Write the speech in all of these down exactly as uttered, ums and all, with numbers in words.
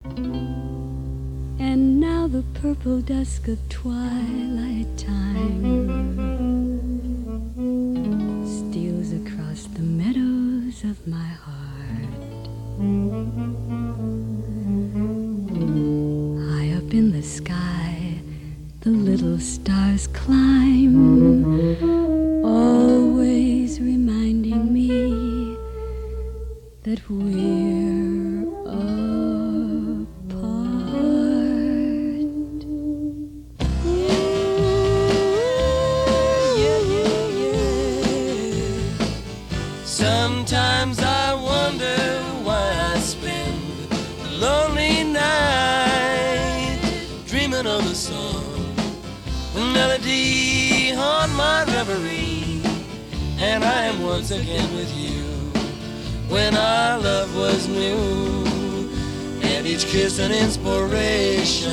And now the purple dusk of twilight time steals across the meadows of my heart. High up in the sky, the little stars climb, always reminding me that we're apart. Yeah, yeah, yeah. Sometimes I wonder why I spend a lonely night dreaming of a song, a melody on my reverie, and I am once again with you when our love was new, and each kiss an inspiration.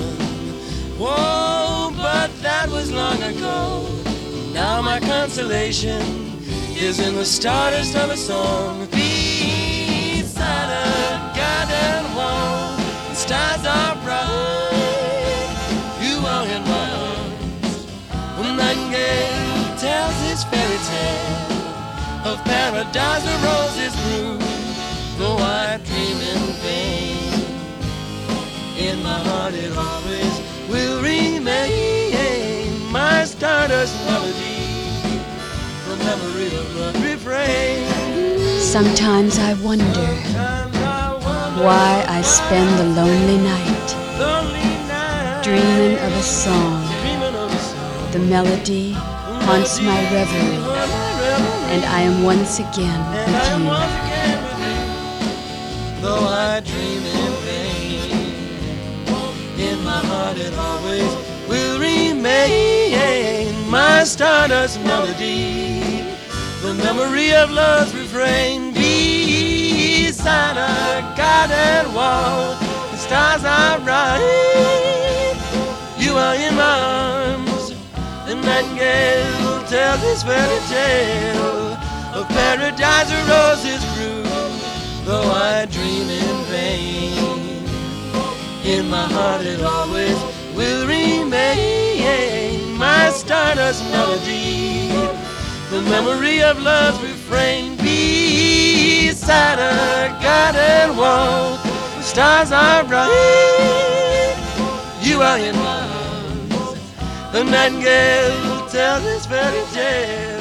Whoa, but that was long ago. Now my consolation is in the stardust of a song. Beside a garden wall, the stars are bright. You are in my arms. The nightingale tells his fairy tale of paradise where roses grew, though I dream in vain. In my heart it always will remain, my stardust melody, the memory of love refrain. Sometimes I wonder Sometimes I wonder why I spend the lonely night lonely night, dreaming of a song. dreaming of a song. The melody haunts my reverie, and I am once again And I am with once again with you, though I dream in vain. In my heart it always will remain, my stardust melody, the memory of love's refrain. Beside a garden wall, the stars are bright. You are in my arms, the nightingale tells his fairy tale of paradise where roses grew, though I dream in vain. In my heart it always will remain, my stardust melody, the memory of love's refrain. Beside a garden wall, the stars are bright. You are in my arms, the nightingale tells his fairy tale